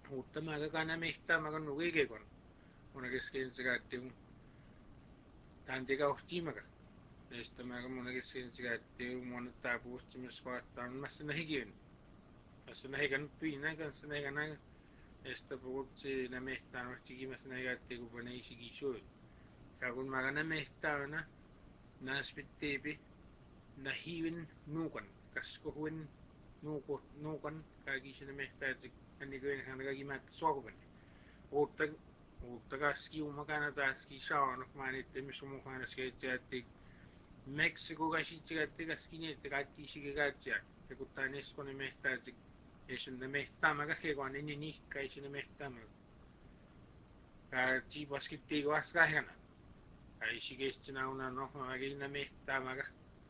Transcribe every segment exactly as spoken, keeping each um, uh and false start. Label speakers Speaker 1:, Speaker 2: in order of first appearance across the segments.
Speaker 1: uttamaga kana mehtamaga nugegekon una kesken sigaattigun taantiga uhtimaga estamaga muna kesken sigaattigu muna taapuustimis qaattaan massana higien massana higan piina kan sana higana esta pugutsi na mehtaan uhtigi massana higaattigu panei sigisui kagun magana mehtaana naspittiipi nahiwin nuukan kaskohuin nuukot nuukan kagisina mehtaatik annikoin hanagagi mat suakupan uutta uutta kaski umakana taski saanok maanitte misumuhana skeitsaattik Mexico kasitsigatti kaskiniitte kaattiisigi kaatsia tekuttaan eskone mehtaatik esunna mehtaamaga hekoan inni nihka isina mehtaamaga kaatsi paskittiigo askahana kaisikeistina una nohmagina mehtaamaga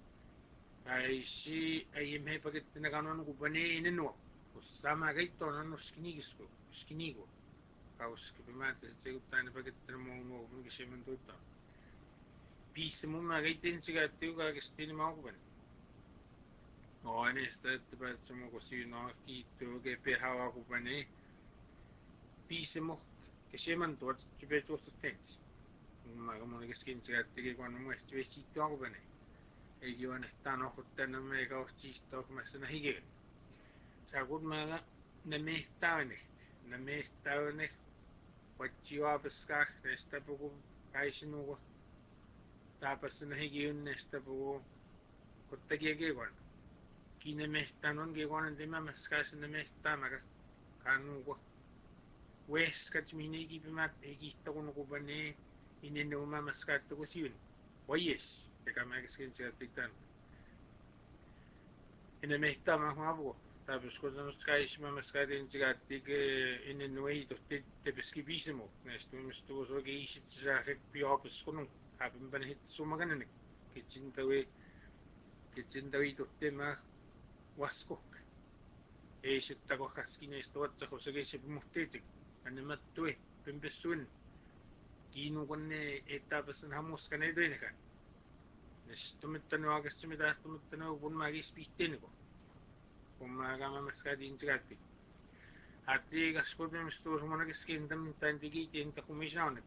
Speaker 1: kaisi ayimhe pakittina kanon kupane inennuo ussama gaittonan uskinigisku uskinigo kauski pimaatis tekuttaan pakittina muunuo kun kisemen tuutta piisse mumma gaitin sigaattiu kaakistini maukupani oani esta että päätsemo kosino kiittuu kepe hawa kupani piisse mo kisemen tuot chipe tuostustentis mumma kamoni keskin sigaatti kuan muesti vesti tuokupani ei juon että no hottana me kaustisto massana hige sakut maga ne mehtaane ne mehtaane Wachua pescar esta poco kaisinugo tapasna higiun esta poco kottagigegon kine mehtanon gegon dima maskasna mehtamaga kanugo weskat minigi bimat egihtagun kubane inenuma maskatto siun oyes ekamagiskin chatitan ine mehtama hawo tapos ko nos kaisma maskatin chigattik inenuei totte tepeskipisimo nestu mistu so geisit sa hek piopes kunung habim ban hit sumaganen kitsintawe kitsintawi totte ma waskok eisittako kaskinesto watsako se geisip muhtetik anemattue pempesun kiinu konne etapasen hamuskan edeneka nestumittanu agastumita tumittanu kun magis pihteniko kumagama maskadin chigatti ati gaskopin mistur mona keskentam tantigi tenta kumishaune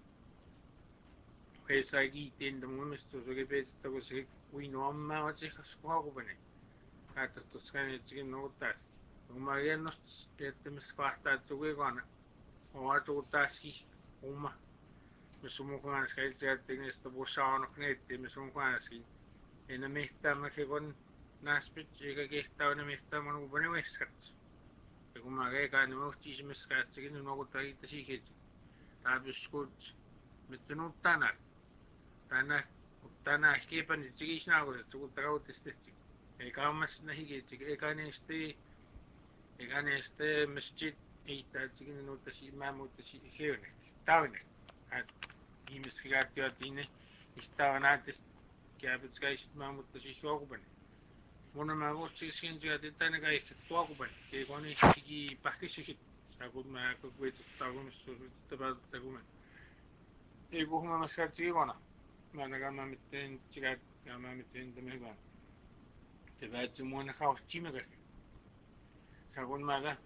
Speaker 1: pesagi tenta mun mistur so gepet to se uino amma wache gasko bane ata to skane chikin no tas kumagenos tette misfarta tsuge gana o ato taski umma misumu kuan skai chatti nesto bosano knette misumu kuan ski ena mehta makegon naspit ega gehtauna mehtamon ubane weskat kumaga ega no chismis kastikin no gutai tsikit tabiskut mitnu tana tana tana kepan tsikisna go tsukutau testetsi ega mas nahi getsik ega neste ega neste masjid ita tsikin no tsi mamut tsi heune taune at imiskigatio tine istavanatis kiabitskais mamut tsi shogubane mona magos chisin jati tane ga iktuakuban ke goni tigi pakisihit sagud ma ko kwet tagum su taba tagumen e go ma maskat chi gona mana ga ma mitten chigat ga ma mitten de megan te ba chi mona khaus chi mega sagud ma ga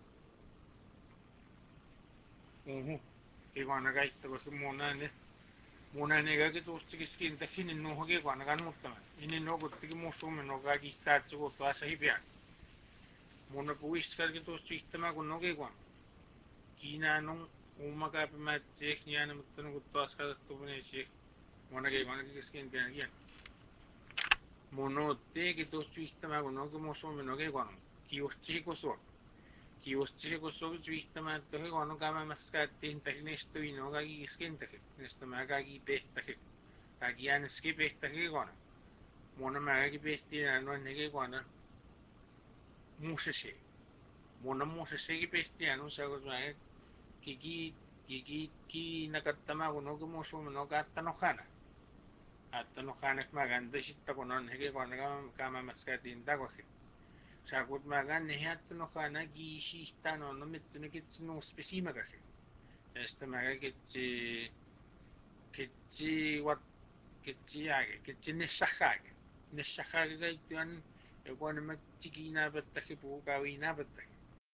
Speaker 1: uhu ke gona ga itto ko mona ne mona ne ga ke tos chigiskin ta hinin no hoge gona ga mutta ini no gottigi musume no ga gitta chugo to asa hipia mona puis ka ke tos chistama ko no ge gwan kina no uma ka ma chek niana mutta no to aska to bune che mona ge gwan ke skin pian gian mono te ke tos chistama ko no ke musume no ge gwan ki os chico so ki os chico so chistama to ge gwan ka ma maskat tin ta nesto ino ga gi skin ta nesto ma ga gi pe ta ke ka gian skip ta ge gwan mona maga ki pesti ano nege guana musese mona musese ki pesti ano sa ko sa kiki kiki ki nakatama ko no ko muso no gatta no khana atta no khana maganda sitta ko non nege guana kama maskatin da ko sa ko maga ne hatta no khana gi shista no no mit ne kit no spesima ka esta maga kit kit wat kit ya kit ne sakha nesakagay tuan igual ma chikina batta ke po gawin na batta